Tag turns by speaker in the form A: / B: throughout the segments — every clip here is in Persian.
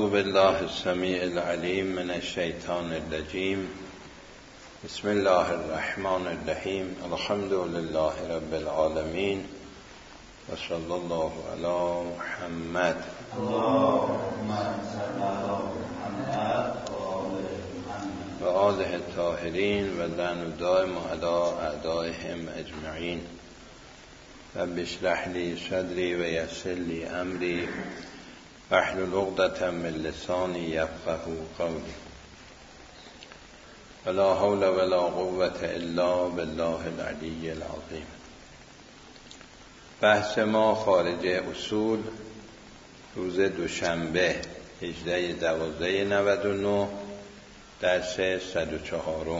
A: بالله السمیع العلیم من الشیطان الرجیم. بسم الله الرحمن الرحیم. الحمد لله رب العالمین و صلی الله علی محمد.
B: اللهم صل علی محمد
A: و آله الطاهرین و لعن دائم علی اعدائهم اجمعین. رب اشرح لی صدری و یسر لی امری واحلل عقدة من لسانی یفقهوا قولی. ولا حول ولا قوة الا بالله العلی العظیم. بحث ما خارج اصول روز دوشنبه 18/12/99 درس 104.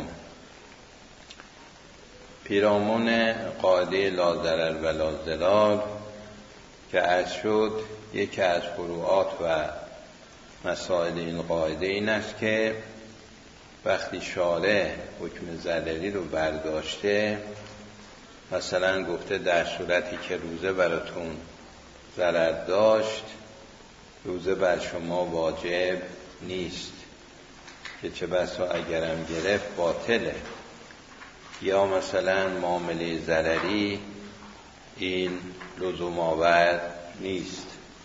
A: پیرامون قاعده لا ضرر ولا ضرار که عرض شد، یکی از فروعات و مسائل این قاعده این است که وقتی شارع حکم ضرری رو برداشته، مثلا گفته در صورتی که روزه براتون ضرر داشت، روزه بر شما واجب نیست، که چه بسا اگرم گرفت باطله. یا مثلا معامله ضرری این لزوم آور نیست.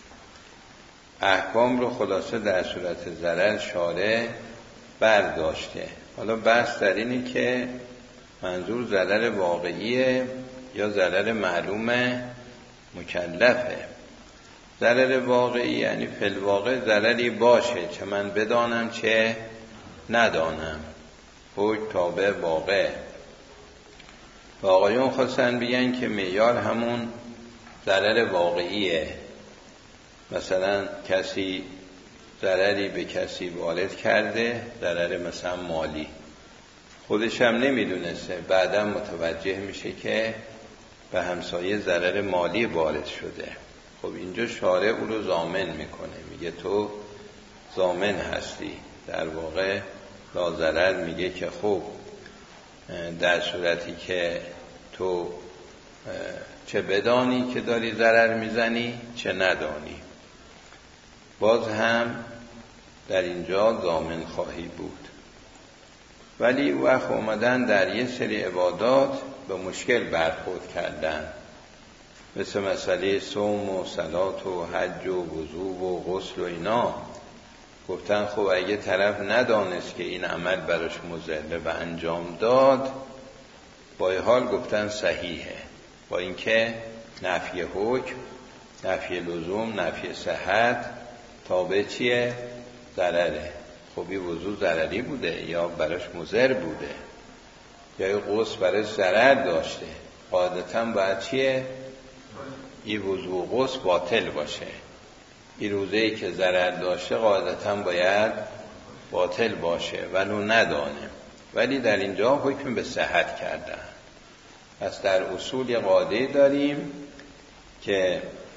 A: احکام رو خلاصه در صورت ضرر شارع برداشته. حالا بحث در اینه که منظور ضرر واقعیه یا ضرر معلوم مکلفه. ضرر واقعی یعنی فی الواقع ضرری باشه، چه من بدانم چه ندانم، حکم تابع واقع. و آقایون خواستن بگن که معیار همون ضرر واقعیه. مثلا کسی ضرری به کسی وارد کرده، ضرر مثلا مالی، خودش هم نمیدونسته، بعدا متوجه میشه که به همسایه ضرر مالی وارد شده. خب اینجا شارع او رو ضامن میکنه، میگه تو ضامن هستی. در واقع لا ضرر میگه که خب در صورتی که تو چه بدانی که داری ضرر میزنی چه ندانی، باز هم در اینجا ضامن خواهی بود. ولی وقت اومدن در یه سری عبادات به مشکل برخورد کردن، مثل مسئله صوم و صلات و حج و وضو و غسل و اینا. گفتن خب اگه طرف ندانست که این عمل براش مضره و انجام داد، با این حال گفتن صحیحه، با اینکه نفی حکم، نفی لزوم، نفی صحت تابع چیه؟ ضرره. خب این وضو ضرری بوده یا براش مضر بوده، یا این غسل براش ضرر داشته، قاعدتاً باید چیه؟ این وضو و غسل باطل باشه. این روزه‌ای که ضرر داشته قاعدتاً باید باطل باشه ولو ندانه. ولی در اینجا حکم به صحت کردن. پس در اصول یه قاعده داریم که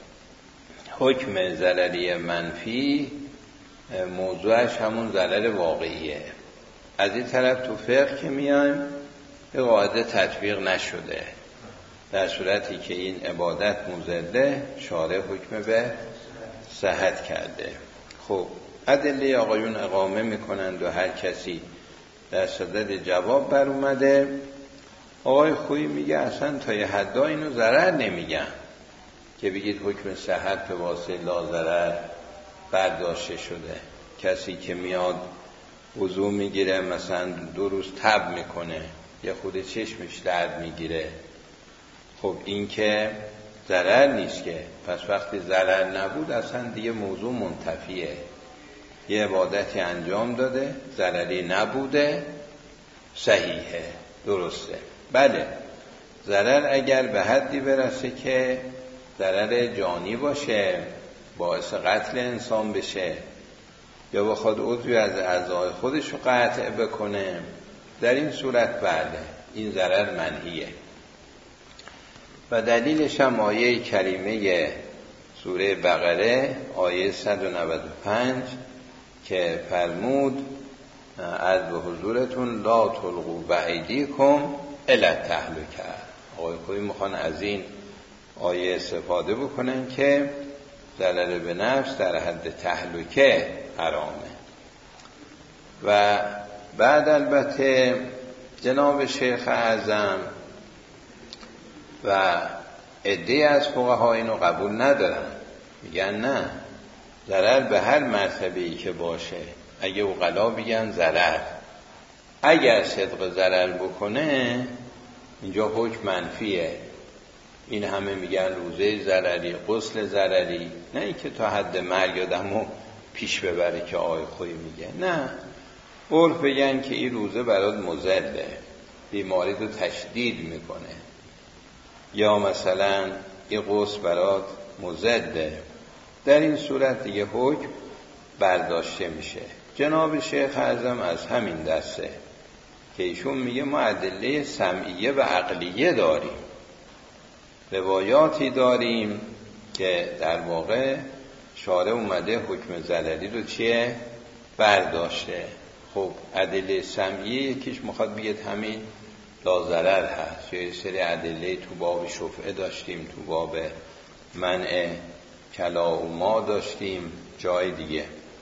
A: حکم ضرری منفی موضوعش همون ضرر واقعیه. از این طرف تو فقه که میایم به قاعده تطبیق نشده، در صورتی که این عبادت مضره شارع حکم به صحت کرده. خب ادله آقایون اقامه میکنند و هر کسی در صدد جواب بر اومده. آقای خویی میگه اصلا تا یه حدا اینو ضرر نمیگن که بگید حکم صحت به واسطه لا ضرر برداشته شده. کسی که میاد وضو میگیره، مثلا 2 روز تب میکنه، یا خود چشمش درد میگیره، خب این که ضرر نیست که. پس وقتی ضرر نبود اصلا دیگه موضوع منتفیه. یه عبادتی انجام داده، ضرری نبوده، صحیحه، درسته. بله، ضرر اگر به حدی برسه که ضرر جانی باشه، باعث قتل انسان بشه، یا بخواد عضوی از اعضای خودش رو قطع بکنه، در این صورت بله، این ضرر منهیه. و دلیلش هم آیه کریمه سوره بقره آیه 195 که فرمود از به حضورتون لا تلقوا بایدیکم الی التهلکه. آقای خویی میخوان از این آیه استفاده بکنن که ضرر به نفس در حد تهلکه حرامه. و بعد البته جناب شیخ اعظم و عده‌ای از فقها اینو قبول ندارن، میگن نه، ضرر به هر مرتبه‌ای که باشه، اگه عقلا بگن ضرر، اگر صدق ضرر بکنه اینجا حکم منفیه. این همه میگن روزه ضرری، غسل ضرری، نه اینکه تا حد مرگ آدمو پیش ببره که آقای خویی میگه نه، عرف بگن که این روزه برات مضره، بیماری رو تشدید میکنه، یا مثلا این غسل برات مضره، در این صورت دیگه حکم برداشته میشه. جناب شیخ اعظم از همین دسته که ایشون میگه ما ادله سمعیه و عقلیه داریم، روایاتی داریم که در واقع شارع اومده حکم ضرری رو چیه برداشته. خب ادله سمعیه یکیش میخواد بگه همین لاضرر هست، یا یه سری ادله تو باب شفعه داشتیم، تو باب منع کلاهما داشتیم جای دیگه.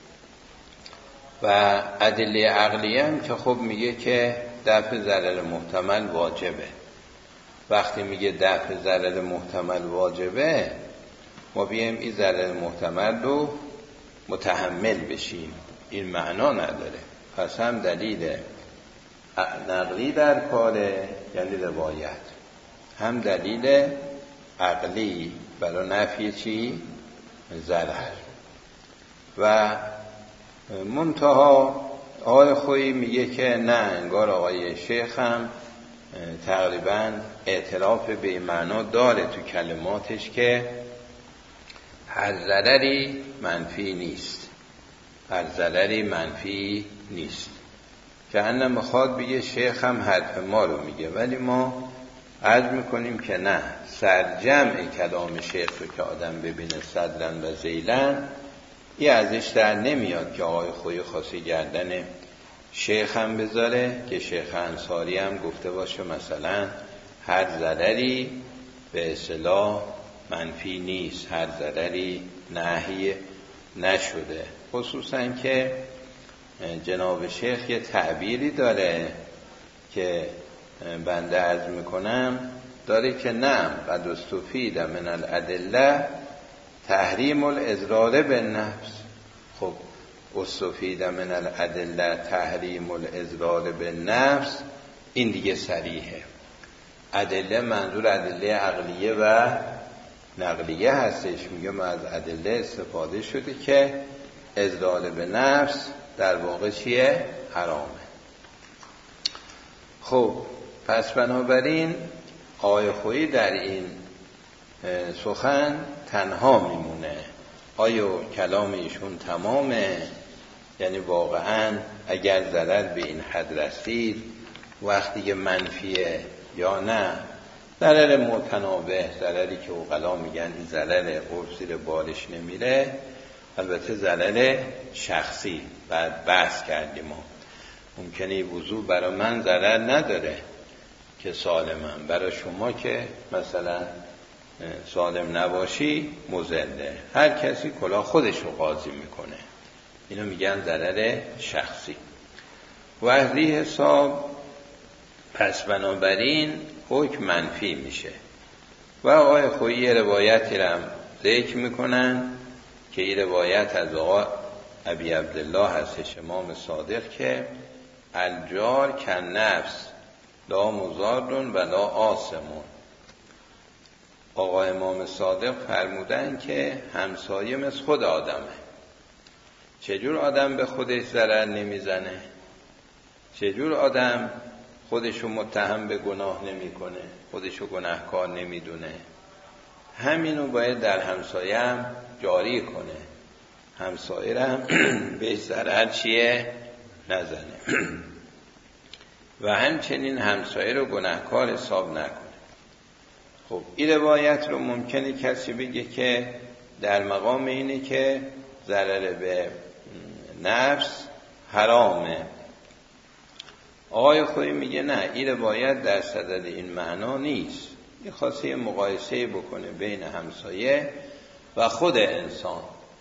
A: و ادله عقلیه هم که خب میگه که دفع ضرر محتمل واجبه. وقتی میگه دفع ضرر محتمل واجبه، ما بیایم این ضرر محتمل رو متحمل بشیم، این معنا نداره. پس هم دلیل نقلی در کاره، یعنی روایت، هم دلیل عقلی برای نفی چی؟ ضرر. و منتها آقای خویی میگه که نه، انگار آقای شیخ هم تقریبا اعتراف به این معنا داره تو کلماتش که هر ضرری منفی نیست، هر ضرری منفی نیست، که انم میخواد بگه شیخ هم حرف ما رو میگه، ولی ما عرض میکنیم که نه، سرجمع کلام شیخ رو که آدم ببینه صدرن و زیلن، این ازش در نمیاد که آقای خویی خاصی گردن شیخ هم بذاره که شیخ انصاری هم گفته باشه مثلا هر ضرری به اصطلاح منفی نیست، هر ضرری نهی نشده. خصوصا که جناب شیخ یه تعبیری داره که بنده عرض میکنم، داره که نعم قد استفید من الادله تحریم الاضرار بالنفس. خب استفید من الادله تحریم الاضرار بالنفس، این دیگه صریحه. ادله منظور ادله عقلیه و نقلیه هستش. میگه ما از ادله استفاده شده که اضرار به نفس در واقع چیه؟ حرامه. خب پس بنابراین آقای خویی در این سخن تنها میمونه. آیا کلام ایشون تمامه؟ یعنی واقعا اگر ضرر به این حد رسید وقتی منفیه یا نه؟ ضرر متنابه، ضرری که عقلا میگن این ضرر عرف زیر بارش نمیره، البته ضرر شخصی بعد بحث کردیم ما. ممکنه وضوع برای من ضرر نداره که سالمم، برای شما که مثلا سالم نباشی مضره. هر کسی کلا خودش رو قاضی میکنه، اینو میگن ضرر شخصی. و از این حساب پس بنابراین حکم منفی میشه. و آقای خویی روایتی رو ذکر میکنن که این روایت از آقا ابی عبدالله هستش، امام صادق، که الجار کن نفس لا مضارون و لا آثمون. آقا امام صادق فرمودن که همسایه مثل خود آدمه. چجور آدم به خودش ضرر نمیزنه؟ چجور آدم خودشو متهم به گناه نمیکنه، خودشو گناهکار نمیدونه؟ همینو باید در همسایه هم جاری کنه، همسایه هم به ضرر چیه؟ نزنه. و همچنین همسایه رو گناهکار حساب نکنه. خب این روایت رو ممکنه کسی بگه که در مقام اینه که ضرر به نفس حرامه. آقای خویی میگه نه، این روایت در صدد این معنا نیست. این خواسته مقایسه بکنه بین همسایه و خود انسان.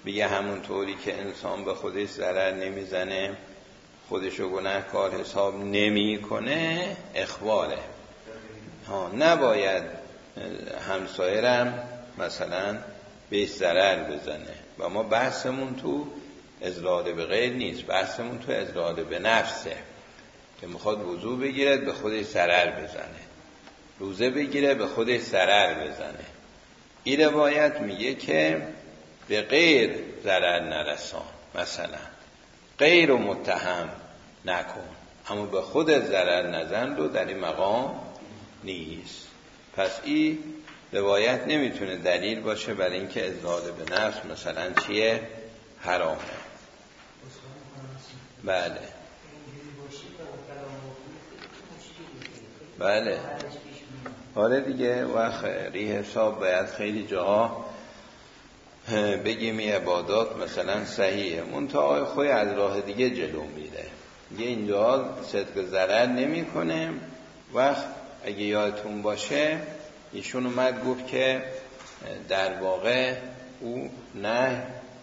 A: بگه همونطوری که انسان به خودش ضرر نمیزنه خودشو گناهکار حساب نمی کنه اخواله. نباید همسایرم مثلا بهش ضرر بزنه. و ما بحثمون تو اضرار به غیر نیست، بحثمون تو اضرار به نفسه که میخواد وضو بگیره به خودش ضرر بزنه، روزه بگیره به خودش ضرر بزنه. این روایت میگه که به غیر ضرر نرسان، مثلا غیر و متهم نکن، اما به خودت ضرر نزن رو در این مقام نیست. پس این روایت نمیتونه دلیل باشه برای اینکه اضرار به نفس مثلا چیه؟ حرامه. بله بله آره دیگه. و خیلی حساب باید خیلی جاها بگیم این عبادات مثلا صحیحه، منتها خوی از راه دیگه جلو میره. یه اینجا صدق ضرر نمی کنه. وقت اگه یادتون باشه ایشون اومد گفت که در واقع او نه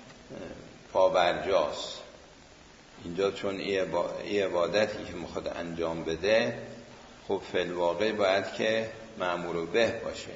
A: پابرجاست اینجا، چون این عبادتی که میخواد انجام بده خب فی الواقع باید که مأمور به باشه.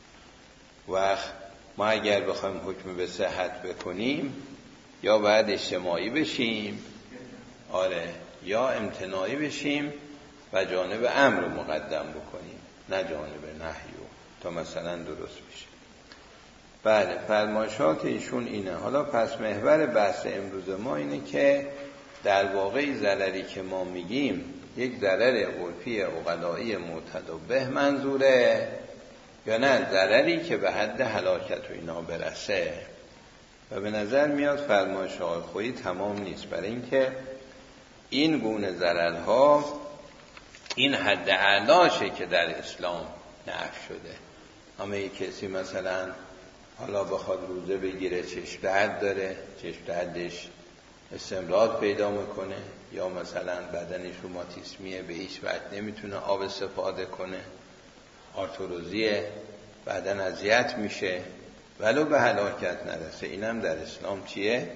A: وقت ما اگر بخوایم حکم به صحت بکنیم یا باید اجتماعی بشیم، آره، یا امتناعی بشیم و جانب امر مقدم بکنیم نه جانب نهی تا مثلا درست بشه. بله فرمایشات ایشون اینه. حالا پس محور بحث امروز ما اینه که در واقع ضرری که ما میگیم یک ضرر عرفی عقلایی معتد منظوره یا نه ضرری که به حد هلاکت و اینا برسه. و به نظر میاد فرمایش آقای خویی تمام نیست، برای اینکه این گونه ضررها این حد اعلاشه که در اسلام نفی شده. اما یک کسی مثلا حالا بخواد روزه بگیره، چشم درد داره، چشم دردش استمرار پیدا میکنه، یا مثلا بدنش روماتیسمیه به هیچ وجه نمیتونه آب استفاده کنه، آرتروزیه، بدن اذیت میشه، ولو به هلاکت نرسه، اینم در اسلام چیه؟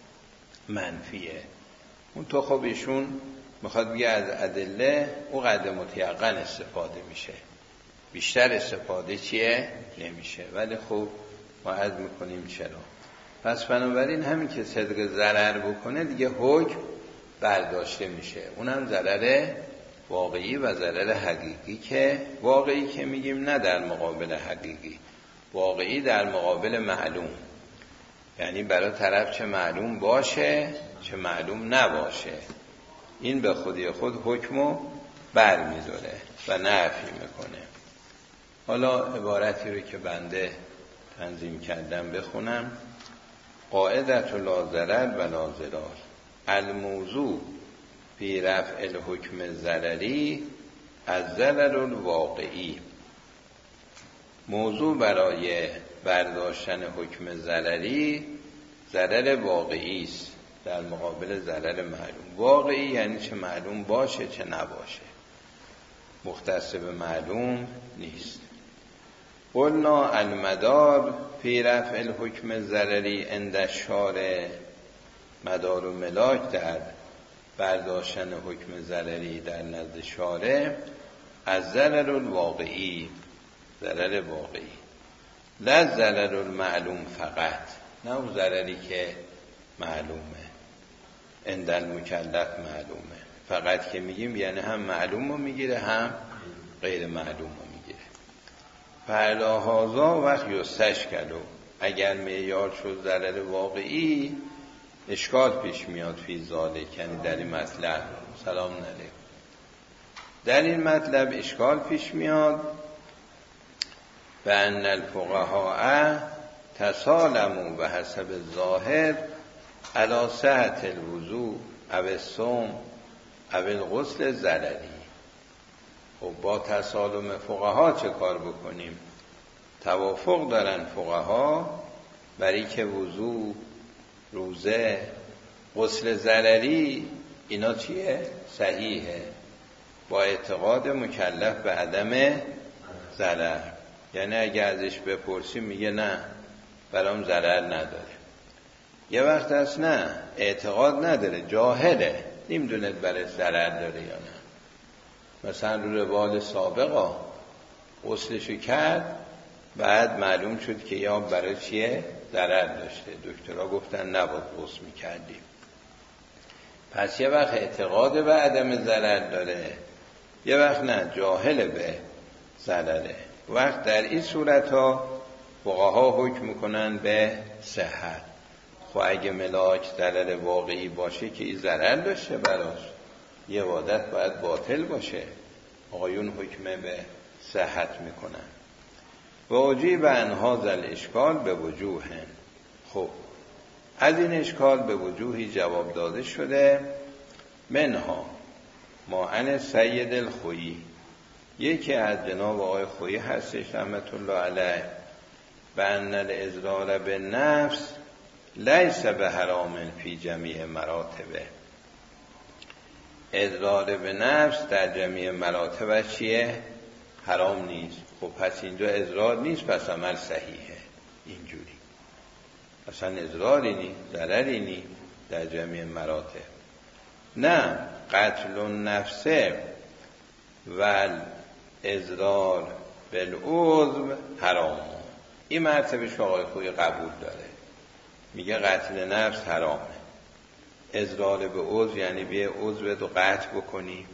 A: منفیه. اون تو خب ایشون میخواد بگه از ادله او قد متیقن استفاده میشه، بیشتر استفاده چیه؟ نمیشه. ولی خب ما عرض میکنیم چرا. پس بنابراین همین که صدق ضرر بکنه دیگه حکم برداشته میشه، اونم ضرر واقعی و ضرر حقیقی، که واقعی که میگیم نه در مقابل حقیقی، واقعی در مقابل معلوم، یعنی برای طرف چه معلوم باشه چه معلوم نباشه، این به خودی خود حکمو بر میداره و نفی میکنه. حالا عبارتی رو که بنده تنظیم کردم بخونم. قاعدت لا ضرر و لا ضرار، الموضوع فی رفع الحکم ضرری از ضرر الواقعی. موضوع برای برداشتن حکم ضرری ضرر واقعی است در مقابل ضرر معلوم. واقعی یعنی چه معلوم باشه چه نباشه، مختص به معلوم نیست. قلنا المدار فی رفع الحکم ضرری عند الشارع، مدار و ملاک در برداشتن حکم ضرری در نزد شارع از ضرر الواقعی، ضرر واقعی، لا ضرر المعلوم فقط، نه اون ضرری که معلومه، عند المکلف معلومه. فقط که میگیم یعنی هم معلوم رو میگیره هم غیر معلوم رو میگیره. فعلاهازا وقت یستشکلو، اگر معیار شد ضرر واقعی اشکال پیش میاد فی ذالک، یعنی در این مطلب، سلام علیکم، در این مطلب اشکال پیش میاد. و ان الفقهاء تسالموا به حسب ظاهر علی صحت الوضوء او الصوم او الغسل ضرری. خب با تسالم فقها چه کار بکنیم؟ توافق دارن فقها برای که وضوء، روزه، غسل ضرری اینا چیه؟ صحیحه، با اعتقاد مکلف به عدم ضرر. یعنی اگه ازش بپرسیم میگه نه برام ضرر نداره. یه وقت هست نه اعتقاد نداره، جاهله، نمیدونه برای ضرر داره یا نه. مثلا رو روال سابقا غسلشو کرد، بعد معلوم شد که یا برای چیه ضرر داشته، دکترها گفتن نباید غسل میکردیم. پس یه وقت اعتقاد به عدم ضرر داره، یه وقت نه جاهل به ضرره. وقت در این صورت ها فقها حکم میکنن به صحت. خب اگه ملاک ضرر واقعی باشه که این ضرر داشته براش، یه عبادت باید باطل باشه، آقایون حکم به صحت میکنن. و اجیب عن هذا الاشکال به وجوه. خب از این اشکال به وجوهی جواب داده شده. منها ما عن سید الخویی، یکی از جناب آقای خویی هستش رحمت الله علیه، و ان الاضرار به نفس لیس به حرام فی جمیع مراتبه. اضرار به نفس در جمیع مراتب چیه؟ حرام نیست. خب پس اینجا اضرار نیست، پس عمل صحیحه. اینجوری اصلا اضراری نیست، ضرری نیست در جمیع مراتب. نه قتل النفس و اضرار بالعضو حرام. این مرتبه آقای خویی قبول داره، میگه قتل نفس حرامه. اضرار به عضو یعنی به عضو تو قطع بکنی،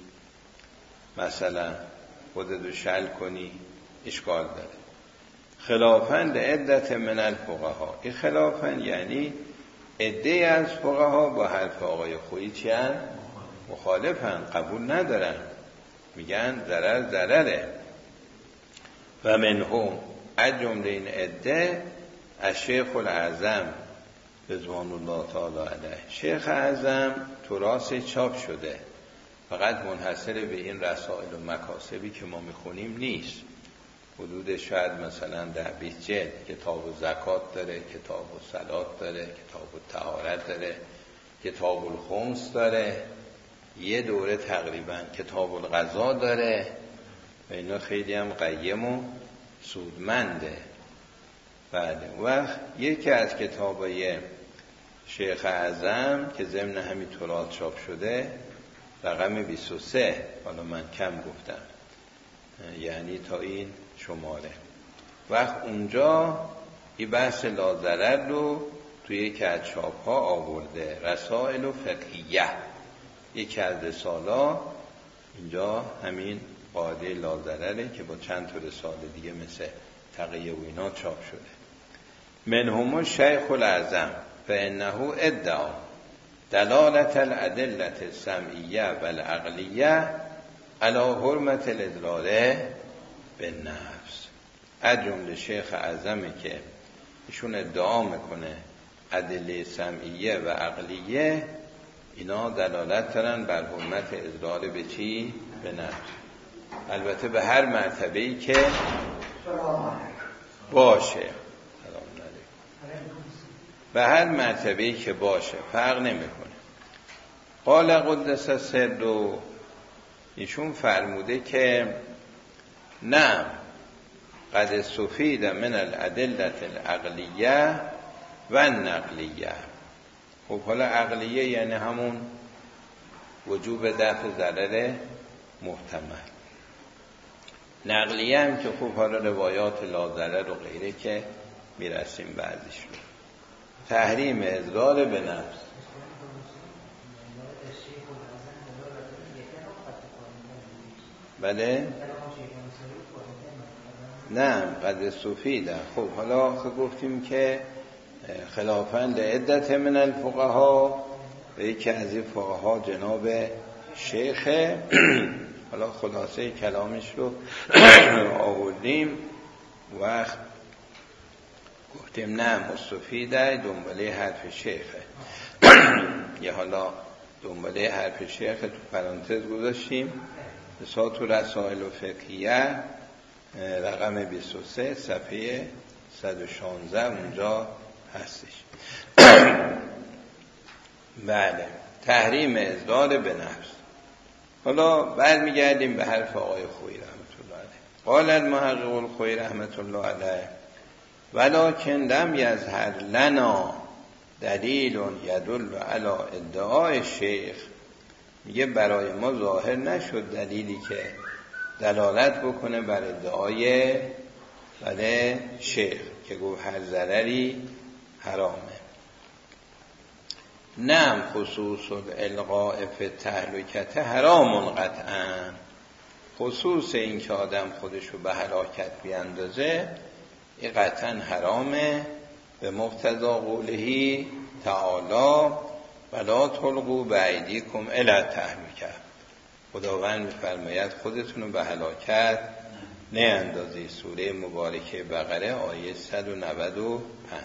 A: مثلا خودتو شل کنی، اشکال داره. خلافاً لعدت من الفقها، این خلافاً یعنی عده از فقها با حرف آقای خویی چیان؟ مخالفن، قبول ندارن، میگن ضرر ضرره. و منهم از جمله این عده از شیخ الاعظم رضوان الله تعالی علیه. شیخ اعظم تراث چاپ شده، فقط منحصر به این رسائل و مکاسبی که ما میخونیم نیست. حدود شاید مثلا 10-20 جلد. کتاب زکات داره، کتاب صلات داره، کتاب طهارت داره، کتاب الخمس داره، یه دوره تقریبا کتاب القضا داره و اینا خیلی هم قیم و سودمنده. بله. وقت یکی از کتابای شیخ اعظم که ضمن همین تراث چاپ شده رقم 23، حالا من کم گفتم یعنی تا این شماره. وقت اونجا این بحث لازرر رو توی یکی از چاپ ها آورده، رسائل و فقهیه، یکی از رسالا اینجا همین قاعده لازرره که با چند تا رساله دیگه مثل تقیه و اینا چاپ شده. منهم شیخ الاعظم فانه ادعا دلالت الادله السمعیه و العقلیه علی حرمت الاضرار بالنفس. از جمله شیخ اعظمی که ایشون ادعا میکنه ادله سمعیه و عقلیه اینا دلالت دارن بر حرمت اضرار به چی؟ به نفس. البته به هر مرتبه‌ای که باشه، به هر مرتبه‌ای که باشه فرق نمیکنه. قال قدس سر، ایشون فرموده که نه قد استفید من الادله العقلیه و النقلیه. خب حالا عقلیه یعنی همون وجوب دفع ضرر محتمل، نقلیه هم که خب حالا روایات لازرر و غیره که میرسیم بعدش رو. تحریم اضرار به نفس. بله؟ نه قد استفیده. خب حالا گفتیم که خلافاً لعدت من الفقها و یکی از این فقها جناب شیخ. حالا خلاصه کلامش رو آوردیم. وقت گفتیم نه مستفیده دنباله حرف شیخه. یه حالا دنباله حرف شیخ تو پرانتز گذاشتیم. مثلا تو رسائل و فقهیه رقم 23 صفحه 116 اونجا هستش. بله. تحریم اضرار به نفس. حالا برمیگردیم به حرف آقای خویی رحمت الله علیه. قال المحقق الخویی رحمت الله علیه ولکن لم یظهر لنا دلیل یدل علی ادعای شیخ، میگه برای ما ظاهر نشد دلیلی که دلالت بکنه بر ادعای شیخ که گفت هر ضرری حرامه. نعم خصوص الالقاء فی التهلکه حرام قطعا، خصوص این که آدم خودشو به هلاکت بیاندازه این قطعا حرامه، به مقتضی قوله تعالی ولا تلقوا بایدیکم الی التهلکه، خداوند میفرماید خودتون رو به هلاکت نیندازید. سوره مبارکه بقره آیه 195.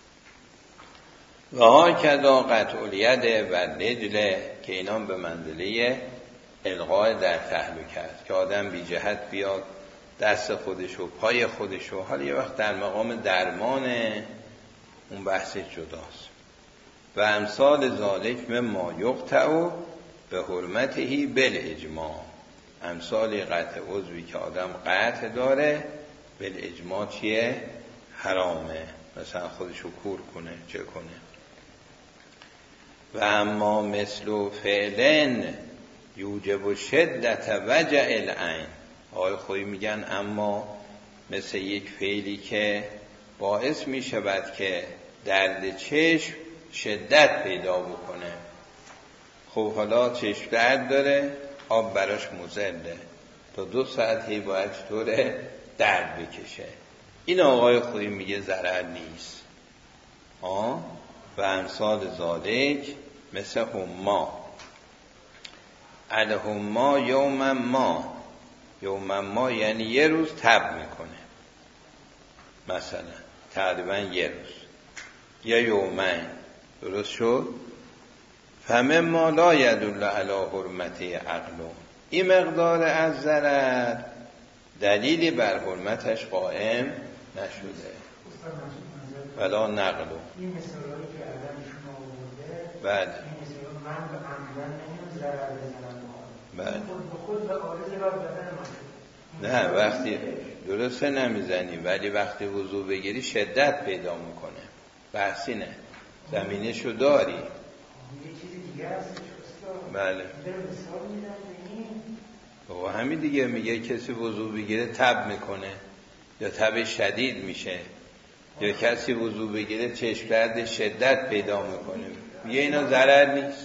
A: و ها کذا قطع الید و رجل، که اینا به منزله القاء در تهلکه است که آدم بی جهت بیاد دست خودشو پای خودشو، حالا یه وقت در مقام درمان اون بحث جداست. و امثال ذالک مما یقطع به حرمته بالاجماع، امثال قطع عضوی که آدم قطع داره بالاجماع چیه؟ حرامه، مثلا خودشو کور کنه چه کنه. و اما مثل فعلن یوجب شدت وجع العین، آقای خویی میگن اما مثل یک فعلی که باعث میشود که درد چشم شدت پیدا بکنه. خب حالا چشم درد داره، آب براش مضره، تا 2 ساعت هی باید چطوره درد بکشه. این آقای خویی میگه ضرر نیست. و امثال ذالک مثل هما، الهما یوم ما یعنی یه روز تب میکنه، مثلا تقریبا یه روز یا یومین، درست شد. فمما لا یدل علی حرمته عقل، این مقدار از ضرر دلیلی بر حرمتش قائم نشده ولا نقل.
C: این مثالی که عدمشون آورده،
A: بله
C: این مثال من به عمدن نمیم ضرر بزنم،
A: بله
C: خود به آرزه بر بدن من.
A: نه وقتی درسته نمیزنی، ولی وقتی وضو بگیری شدت پیدا میکنه. بحثی نه، زمینشو داری.
C: یه چیزی دیگه هست
A: بله
C: مثال میدن به این
A: بابا همین دیگه، میگه کسی وضو بگیره تب میکنه یا تب شدید میشه، یا کسی وضو بگیره چشم درد شدت پیدا میکنه، میگه اینا ضرر نیست.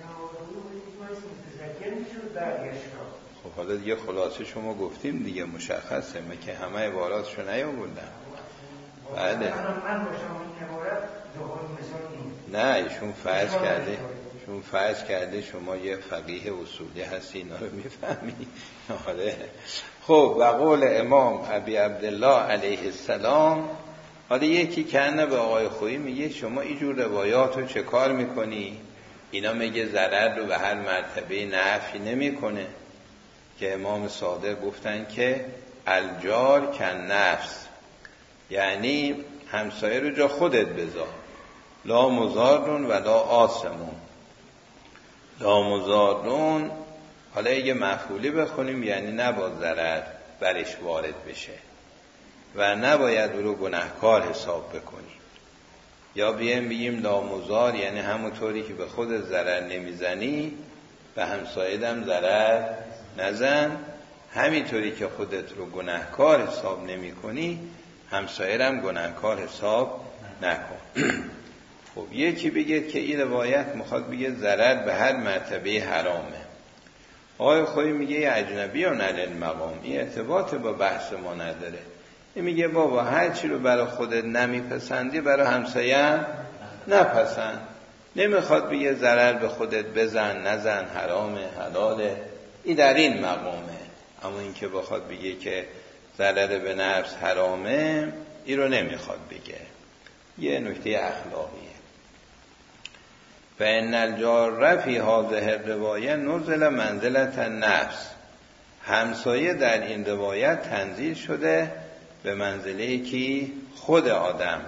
A: خب حالا دیگه خلاصه شما گفتیم دیگه، مشخصه، من که همه عباراتشو نیاوردم. بله نه ایشون فرض کرده شما یه فقیه اصولی هستی، اینا رو میفهمی. آره. خب و قول امام ابی عبدالله علیه السلام، حالا یکی کنه به آقای خویی میگه شما اینجور روایات رو چه کار میکنی؟ اینا میگه ضرر رو به هر مرتبه نفی نمیکنه، که امام صادق گفتن که الجار کن نفس، یعنی همسایه رو جا خودت بذار، لا مضارون و لا آثمون. لا مضارون حالا یه مفعولی بخونیم، یعنی نباید ضرر برش وارد بشه و نباید او رو گناهکار حساب بکنی. یا بگیم لا مضار، یعنی همونطوری که به خودت ضرر نمیزنی به همسایت هم ضرر نزن، همینطوری که خودت رو گناهکار حساب نمی کنی همسایت هم گناهکار حساب نکن. خب یکی بگه که این روایت میخواد بگه ضرر به هر مرتبه حرامه. آقای خویی میگه یه اجنبی و نل مقام، این ارتباط با بحث ما نداره. این میگه بابا هر چی رو برای خودت نمیپسندی برای همسایه هم نپسند. نمیخواد بگه ضرر به خودت بزن نزن، حرامه حلاله، این در این مقامه. اما این که بخواد بگه که ضرر به نفس حرامه، این رو نمیخواد بگه. یه نکته اخلاقیه. فإن الجار فی هذه الروایه نزل منزلة النفس، همسایه در این روایت تنزیل شده به منزله کی؟ خود آدم.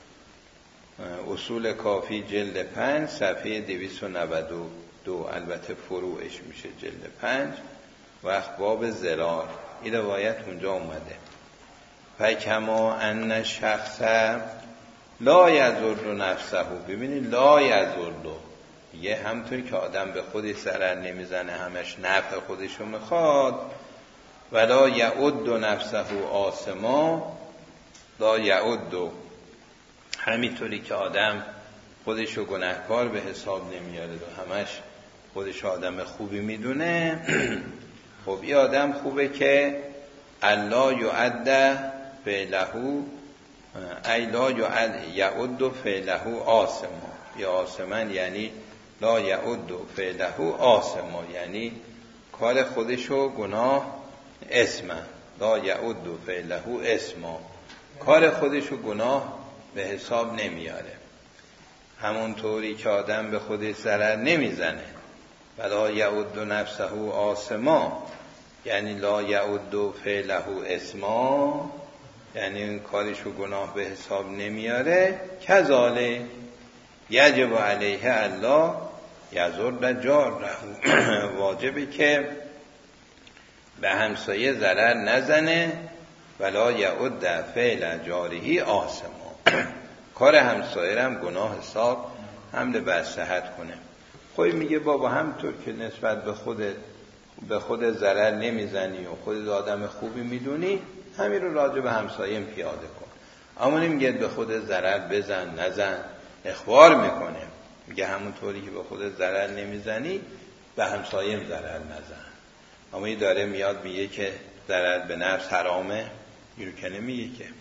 A: اصول کافی جلد 5 صفحه 292، البته فروعش میشه جلد 5 وقت باب ضرار، این روایت اونجا اومده. فکما ان شخص لا یضر نفسه. ببینید لا یضر، یه همطور که آدم به خودش ضرر نمیزنه، همش نفع خودشو میخواد. ولا یعد نفسه آثما، لا یعد، همینطوری که آدم خودشو گناهکار به حساب نمیاره و همش خودش آدم خوبی میدونه. خب این آدم خوبه که الله یعد فعله، ای لا یعد فعله آثما. یا آثما یعنی لا یعد فعله آثما، یعنی کار خودشو گناه اسما. لا یعد فعله اسما، کار خودشو گناه به حساب نمیاره. همونطوری که آدم به خودش ضرر نمیزنه. ولا یعد نفسه آثما یعنی لا یعد فعله اسما، یعنی کارشو گناه به حساب نمیاره. کذالک یجب علیه الله یضر جاره، واجبه که به همسایه ضرر نزنه. ولا یعد فعل جارهی آثما، کار همسایه هم گناه حساب حمل بر صحت کنه. خودی میگه بابا همطور که نسبت به خود ضرر نمیزنی و خود آدم خوبی میدونی، همین رو راجع به همسایه پیاده کن. اما نمیگه به خود ضرر بزن نزن، اخبار میکنه، میگه همونطوری که به خود ضرر نمیزنی به همسایه ضرر نزن. اما این داره میاد میگه که ضرر به نفس حرامه، اینو که نمیگه که،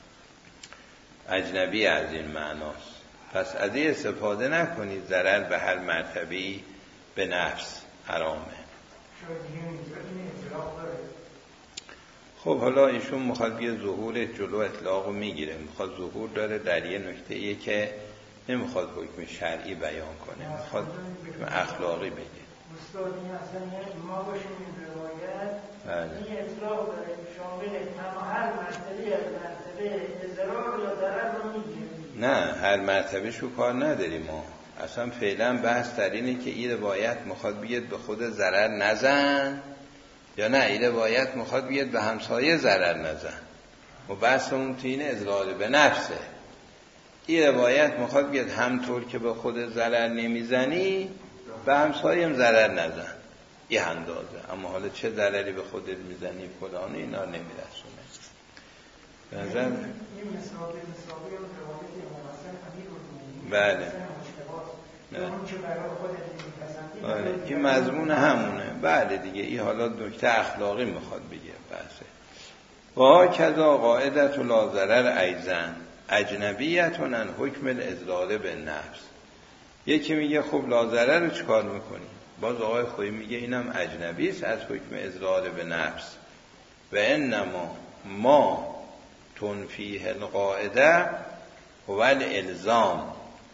A: اجنبی از این معناست. پس از این استفاده نکنید، ضرر به هر مرتبه‌ای به نفس حرامه. خب حالا ایشون میخواد یه ظهور جلو اطلاقو میگیره، میخواد ظهور داره در یه نکته‌ای که نمیخواد حکم شرعی بیان کنه، میخواد حکم اخلاقی بگه.
C: استاد این اصلا ما باشیم این روایت این اطلاق داره شامل هر مرتبه از مرتبه اضرار یا ضرر رو میگیره.
A: نه، هر مرتبه شو کار نداریم ما. اصلا فعلا بحث در اینه که این روایت میخواد بگید به خود ضرر نزن، یا نه این روایت میخواد بگید به همسایه ضرر نزن. و بحثمون تو این اضلال به نفسه. این روایت میخواد بگید همطور که به خود ضرر نمیزنی به همسایه هم ضرر نزن، این اندازه. اما حالا چه ضرری به خودت میزنی فلان، اینا نمیرسونه. به نظر
C: این مسابقه رو روایت محسن امیر رو
A: بله
C: اون که برای خودت میپسندی
A: این مضمون همونه. بله دیگه، این حالا نکته اخلاقی میخواد بگه بحثه. و کذا قاعدت لا ضرر ایزن اجنبیتون ان حکم الاضلال به نفس. یکی میگه خب لا ضرر رو چکار میکنی؟ باز آقای خویی میگه اینم اجنبی است از حکم اضلال به نفس. و انما ما تنفیه القاعده هو الالزام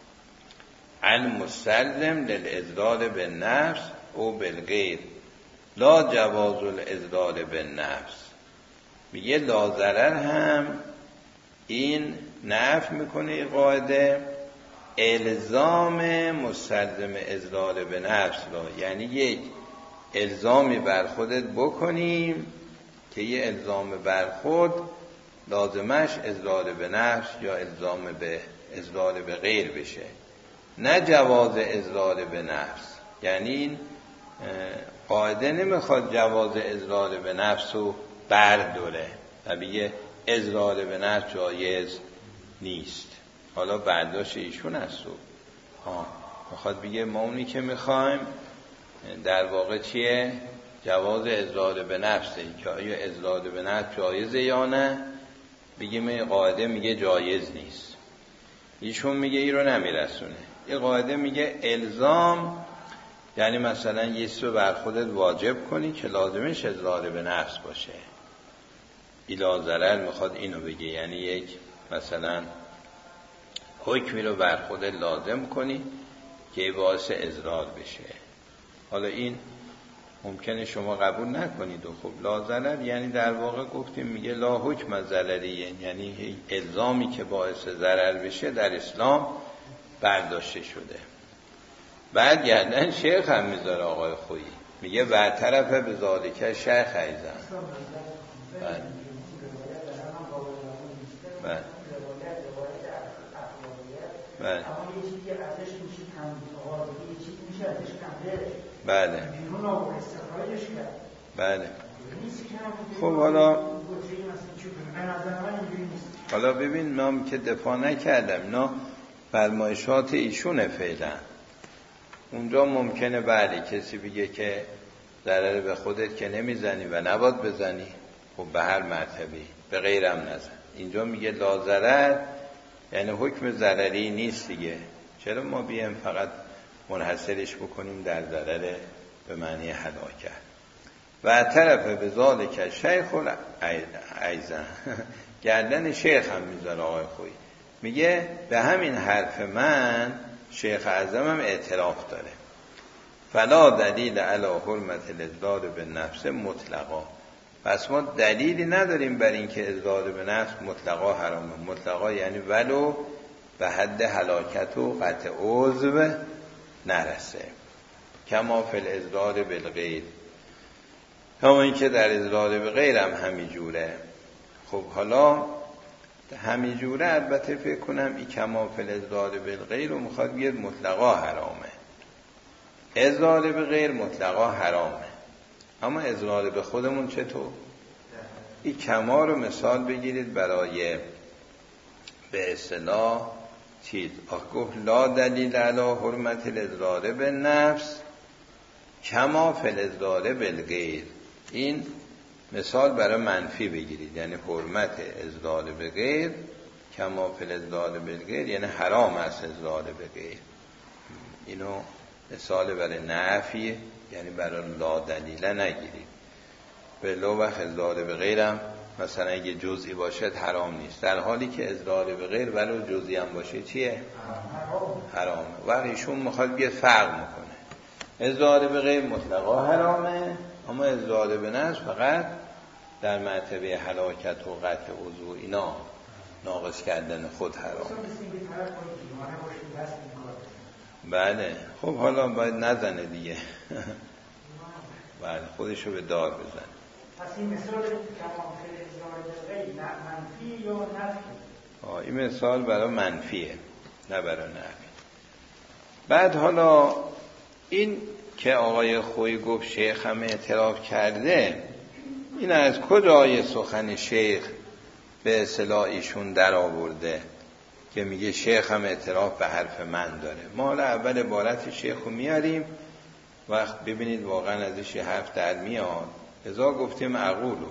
A: المسلم للاضلال بالنفس او بالغیر لا جواز الاضلال بالنفس. میگه لا ضرر هم این نفی میکنه این قاعده الزام مسلم اضلال به نفس را، یعنی یک الزامی بر خودت بکنیم که یه الزام بر خود لازمش اضلال به نفس یا الزام به اضلال به غیر بشه، نه جواز اضلال به نفس. یعنی این قاعده نمیخواد جواز اضلال به نفس رو برداره و بگه اضلال به نفس جایز نیست. حالا برداشت ایشون است و میخواد بگه ما اونی که میخوایم در واقع چیه؟ جواز اضلال به نفسه، که آیا اضلال به نفس جایزه یا نه. بگیم این قاعده میگه جایز نیست، ایشون میگه این رو نمیرسونه. این قاعده میگه الزام یعنی مثلا یه چیز رو بر خودت واجب کنی که لازمش اضلال به نفس باشه. ایلا ضرر میخواد اینو بگه، یعنی یک مثلا حکمی رو بر خودت لازم کنی که باعث اضلال بشه. حالا این ممکنه شما قبول نکنید و خب لا ضرر یعنی در واقع گفتیم میگه لا حکم ضرریه، یعنی الزامی که باعث ضرر بشه در اسلام برداشته شده. بعد گردن شیخ هم میذاره آقای خویی، میگه برطرف به ذالک شیخ ایزن. بله.
C: اما یه چیزی ازش میشه تنظیحات، یه چیزی میشه ازش کنده.
A: بله.
C: بیرون آور استخراجش کرد.
A: بله.
C: نیست که
A: خب حالا
C: حالا
A: ببین نام که دفاع نکردم، اینا فرمایشات ایشونه فعلا. اونجا ممکنه بله کسی بگه که ضرر به خودت که نمیزنی و نباید بزنی، خب به هر مرتبه به غیرم نزن. اینجا میگه لا ضرر، یعنی حکم ضرری نیست دیگه. چرا ما بیایم فقط منحصرش بکنیم در ضرر به معنی هلاکت؟ و طرف به ذالک شیخ الایزن، گردن شیخ هم میذاره آقای خویی، میگه به همین حرف من شیخ اعظم هم اعتراف داره. فلا دلیل علی حرمت الازداد به نفس مطلقا، پس ما دلیلی نداریم بر این که ازداد به نفس مطلقا حرامه. مطلقا یعنی ولو به حد هلاکت و قطع عضو نرسه. کما فی الازداد بالغیر، کما این که در ازداد به غیر هم همینجوره. خب حالا همینجوره البته فکر کنم این کما فی الازداد بالغیر رو میخواد بگه مطلقا حرامه. ازداد به غیر مطلقا حرامه، اما ازداد به خودمون چطور؟ این کما رو مثال بگیرید برای به اصطلاح چیز. گفت لا دلیل علی حرمت الازداد به نفس کما فی الازداد بالغیر. این مثال برای منفی بگیرید، یعنی حرمت ازداد به غیر کما فی الازداد بالغیر، یعنی حرام است ازداد به غیر. اینو مثال برای نفی، یعنی برای لا دلیل نگیرید. به لو وقت ازداد به غیرم مثلا اگه جزئی باشد حرام نیست، در حالی که ازداد به غیر ولو جزئی هم باشه چیه؟ حرامه. و ایشون میخواد بگه فرق میکنه، ازداد به غیر مطلقا حرامه، اما ازداد به نفس فقط در مرتبه هلاکت و قطع عضو اینا ناقص کردن خود حرام. بله. خب حالا باید نزنه دیگه. بله خودشو به دار بزنه.
C: پس این مثال کما فی الازداد بالغیر منفی یا نفی؟
A: این مثال برای منفیه نه برای نفی. بعد حالا این که آقای خویی گفت شیخ هم اعتراف کرده، این از کجای سخن شیخ به اصطلاح ایشون در آورده که میگه شیخ هم اعتراف به حرف من داره؟ ما حالا اول عبارت شیخ رو میاریم، وقت ببینید واقعا ازش حرف در میاد. ازا گفتیم اقولو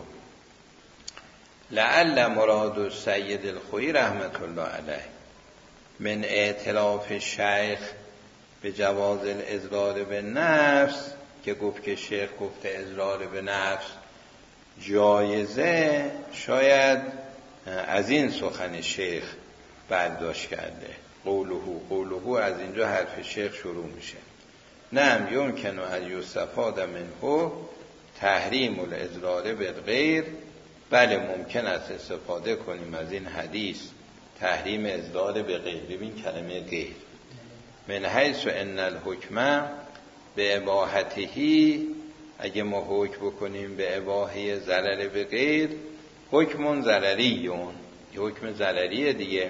A: لعل مراد سید الخویی رحمت الله علیه من اعتراف شیخ به جواز الازداد به نفس، که گفت که شیخ گفته ازداد به نفس جایزه، شاید از این سخن شیخ برداشت کرده. قولهو از اینجا حرف شیخ شروع میشه. نعم یمکن ان یستفاد منه تحریم الازداد بالغیر، بله ممکن است استفاده کنیم از این حدیث تحریم ازداد به غیر. ببین کلمه غیر، من حیث ان الحکم به اباحتهی، اگه ما حکم بکنیم به اباحه ضرر به غیر، حکم ضرریون، یه حکم ضرریه دیگه،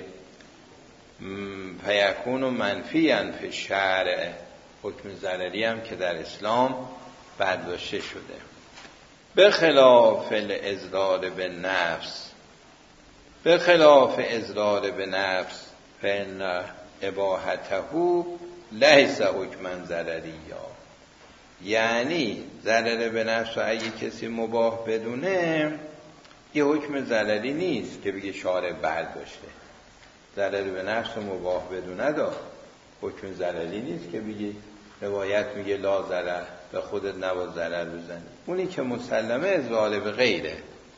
A: فیکون منفی فی شرع، حکم ضرری هم که در اسلام برداشته شده. به خلاف الازداد به نفس، به خلاف ازداد به نفس فإن اباحته لیس حکما ضرریا، یعنی ضرر به نفس اگه کسی مباح بدونه یه حکم ضرری نیست که بگه شارع برداشته. ضرر به نفس مباح بدونه دا حکم ضرری نیست که بگی روایت میگه لا ضرر، به خودت نباید ضرر بزنی. اونی که مسلمه ازداد به غیره،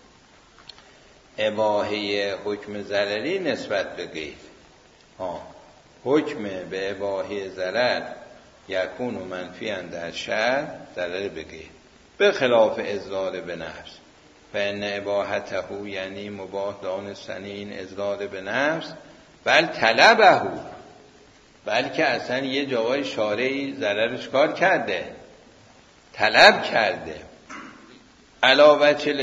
A: اباحه حکم ضرری نسبت به غیر. حکم به اباحه ضرر یکون و منفی در شرع ضرر به غیر، به خلاف ازداد به نفس فإن اباحته، یعنی مباح دانستن این ازداد به نفس، بل طلبه، بلکه اصلا یه جای شارعی ضررش کار کرده، طلب کرده. علاوه چه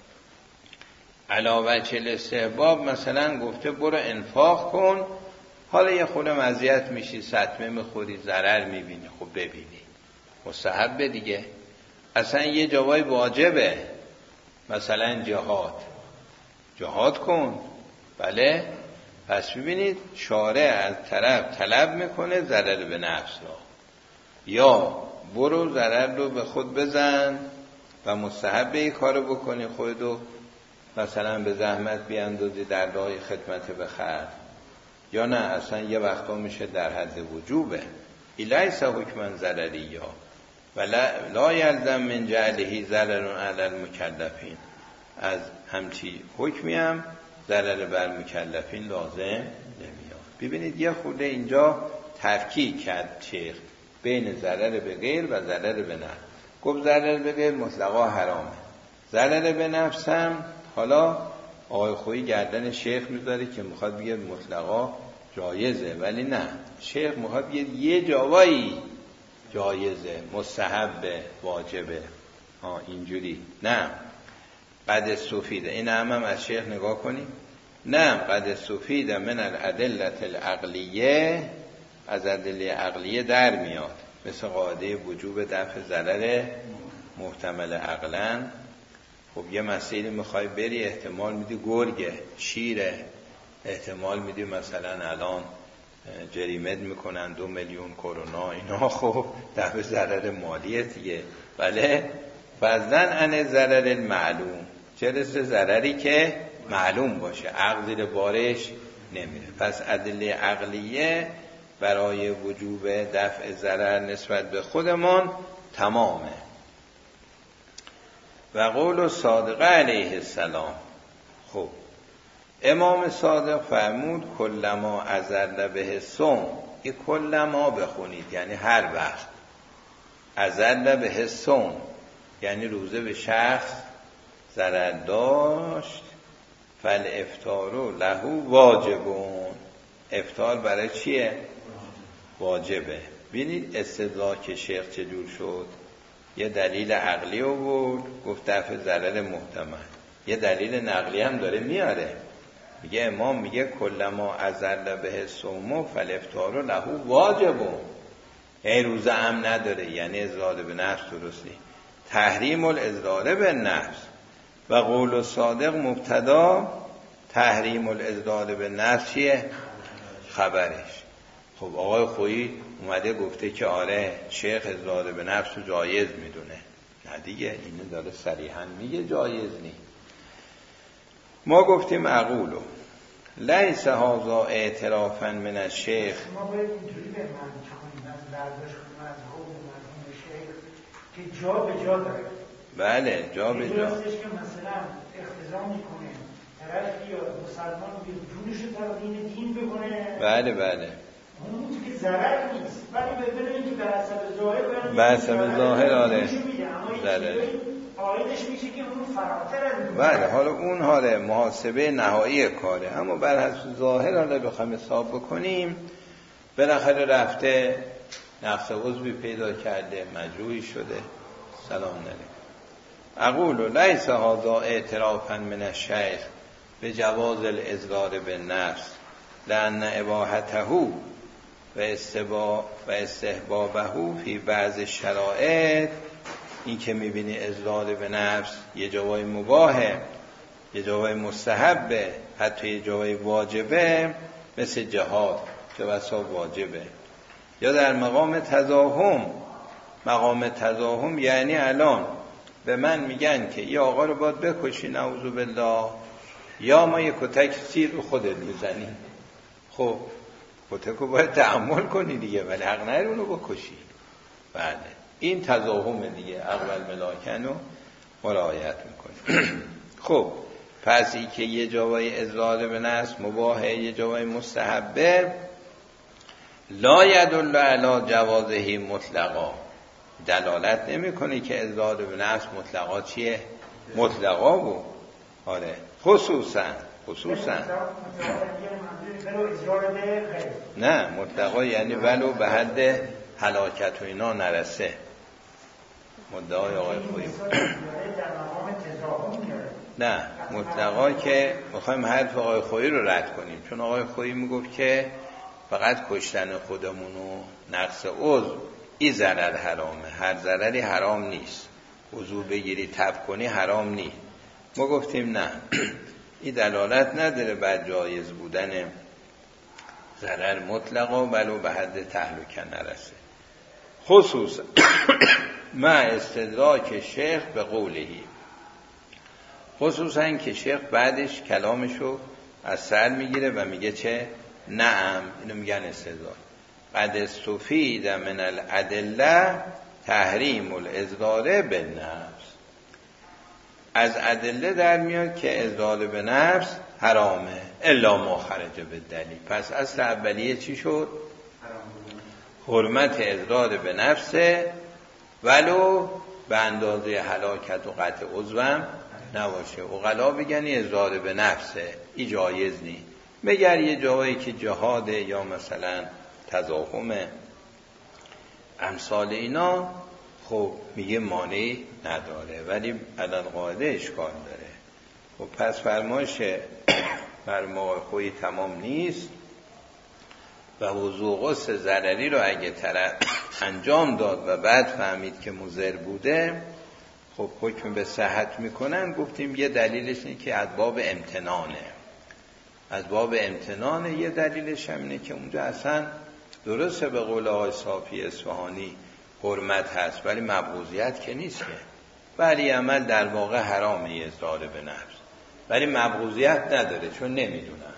A: الاستحباب مثلا گفته برو انفاق کن، حالا یه خودم اذیت میشی، سطمه میخوری، ضرر میبینی، خب ببینی مستحبه دیگه. اصلا یه جوای واجبه، مثلا جهاد کن، بله. پس ببینید شارع از طرف طلب میکنه ضرر به نفس را، یا برو ضرر رو به خود بزن و مستحب این کارو بکنی، خودتو مثلا به زحمت بیاندازی در راه خدمت به خلق، یا نه اصلا یه وقتا میشه در حد وجوبه. الیس حکما ضرریا و لا یلزم من جعله ضرر علی المکلفین. از همچی حکمی هم ضرر بر مکلفین لازم نمیاد. ببینید یه خورده اینجا تفکیک کرد شیخ بین ضرر به غیر و ضرر به نفس. گفت ضرر به غیر مطلقا حرامه، ضرر به نفس هم حالا آقای خویی گردن شیخ میذاره که میخواد بگه مطلقا جایزه، ولی نه، شیخ میخواد بگه یه جاوایی جایزه، مستحبه، واجبه، اینجوری نه. قد استفیده، این هم از شیخ نگاه کنیم، نه قد استفیده من الادله العقلیه، از ادله عقلیه در میاد، مثل قاعده وجوب دفع ضرر محتمل عقلا. خب یه مسئله میخوای بری، احتمال میدی گرگه، شیره، احتمال میدی مثلا الان جریمت میکنن 2 میلیون کرونا، اینا خب دفع ضرر مالیه دیگه، بله. فضلن عن ضرر المعلوم، چه رسه ضرری که معلوم باشه، عقل زیر بارش نمیره. پس ادله عقلیه برای وجوب دفع ضرر نسبت به خودمان تمامه. و قول صادق علیه السلام، خب امام صادق فرمود کلما اضر به الصوم، این کلما بخونید یعنی هر وقت، اضر به الصوم یعنی روزه به شخص ضرر داشت، فالافطار له واجبون، افطار برای چیه؟ واجبه. ببینید استدلال که شیخ چجور شد، یه دلیل عقلی آورد گفت دفع ضرر محتمل، یه دلیل نقلی هم داره میاره، میگه امام میگه کلما اضر به الصوم فالافطار له واجبون، این روزه هم نداره، یعنی اضرار به نفس درستی، تحریم الاضرار به نفس. و قول صادق مبتدا، تحریم الاضرار به نفس چیه؟ خبرش. خب آقای خویی اومده گفته که آره شیخ اضرار به نفس رو جایز میدونه، نه دیگه، اینو داره صریحا میگه جایز نی. ما گفتیم اقولو لیس هذا اعترافا من الشیخ،
C: ما باید اینجوری به من کنیم از برداشت کنیم از قول مرحوم شیخ که جا به جا داره.
A: بله جا به جا.
C: درستش که مثلا اختزام میکنه طرف بیاد مسلمان بیاد جونش رو تقدیم دین بکنه،
A: بله بله،
C: اون که ضرر نیست، ولی بدون اینکه به حسب ظاهر
A: به حسب ظاهر آره
C: ضرر آیدش میشه که اون فراتر از اون.
A: بله، حالا اون حاله محاسبه نهایی کاره، اما بر حسب ظاهر حالا بخوایم حساب بکنیم، بالاخره رفته نقص عضوی پیدا کرده، مجروحی شده، سلام علیکم. اقول لیس هذا اعترافا من الشیخ به جواز الاضرار بالنفس لأن اباحته و استحبابه فی بعض الشرائط. این که میبینی اضرار به نفس یه جوای مباهه، یه جوای مستحبه، حتی یه جوای واجبه، مثل جهاد که بسا واجبه، یا در مقام تزاحم. مقام تزاحم یعنی الان به من میگن که یه آقا رو باید بکشی نعوذ بالله، یا ما یه کتک سیر رو خودت میزنی، خب کتک رو باید تحمل کنی دیگه، ولی حق نداری اونو بکشی. بله این تزاحم دیگه، اول ملاکن رو مراعایت میکنی. خب پس این که یه جوای اضرار به نفس مباهه، یه جوای مستحبه، لا یدل علی جوازه مطلقا، دلالت نمی کنی که اضرار به نفس مطلقا چیه؟ مطلقا بود. آره خصوصا نه، مطلقا یعنی ولو به حد هلاکت و اینا نرسه. مدعای آقای خویی نه، مطلقا که میخوایم حرف آقای خویی رو رد کنیم، چون آقای خویی میگفت که فقط کشتن خودمون و نقص عضو این ضرر حرامه، هر ضرری حرام نیست. وضو بگیری تب کنی حرام نیست. ما گفتیم نه، این دلالت نداره بر جایز بودن ضرر مطلقا ولو به حد تهلکه نرسه. خصوصا مع استدراک شیخ به قولهی، خصوصا که شیخ بعدش کلامشو از سر میگیره و میگه چه؟ نعم، اینو میگن استدراک. قد استفید من الادله تحریم الاضرار بالنفس، از ادله در میاد که اضرار به نفس حرامه الا ما خرج بالدلیل. پس اصل اولیه چی شد؟ حرمت اضرار به نفسه ولو به اندازه هلاکت و قطع عضوم نباشه. عقلا بگن اضرار به نفسه، این جایز نیست. مگر یه جایی که جهاده یا مثلا تضاهم امثال اینا، خب میگه مانعی نداره، ولی الان قاعده اشکال داره. خب پس فرمایش فرمای خوی تمام نیست و وضوع غسل ضرری رو اگه طرف انجام داد و بعد فهمید که مضر بوده، خب حکم به صحت میکنن. گفتیم یه دلیلش اینه که از باب امتنانه، از باب امتنانه. یه دلیلش هم اینه که اونجا اصلا درسته به قول آقای صافی اصفهانی حرمت هست ولی مبغوضیت که نیست که، ولی عمل در واقع حرامه اضرار به نفس، ولی مبغوضیت نداره چون نمیدونن.